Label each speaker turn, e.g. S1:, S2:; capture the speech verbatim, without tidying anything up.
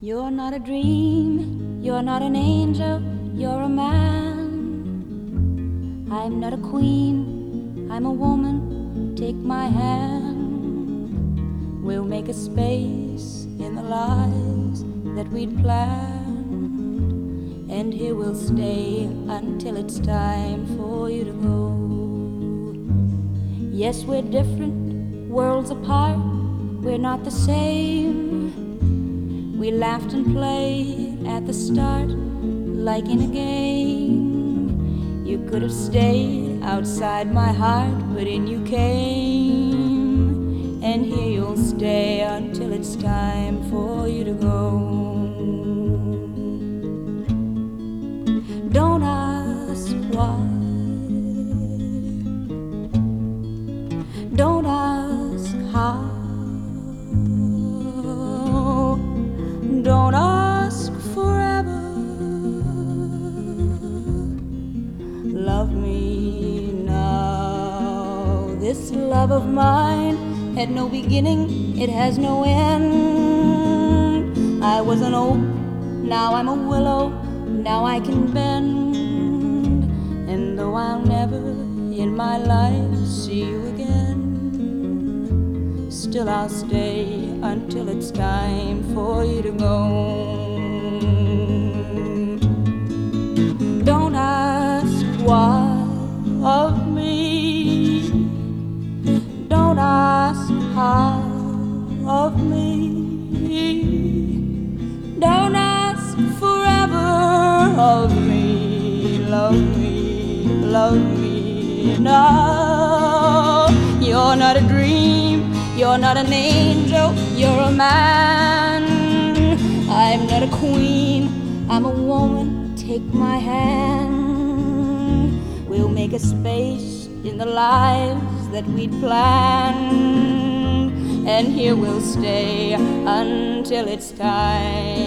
S1: You're not a dream, you're not an angel, you're a man. I'm not a queen, I'm a woman, take my hand. We'll make a space in the lives that we'd planned, and here we'll stay until it's time for you to go. Yes, we're different, worlds apart, we're not the same. We laughed and played at the start, like in a game. You could have stayed outside my heart, but in you came. And here you'll stay until it's time for you to go. Don't ask why. Don't ask how. Don't ask forever. Love me now. This love of mine had no beginning, it has no end. I was an oak, now I'm a willow, now I can bend. And though I'll never in my life see you again, still I'll stay until it's time for you to go. Don't ask why of me. Don't ask how of me. Don't ask forever of me. Love me, love me now. You're not a dream, you're not an angel, you're a man. I'm not a queen, I'm a woman, take my hand. We'll make a space in the lives that we'd planned, and here we'll stay until it's time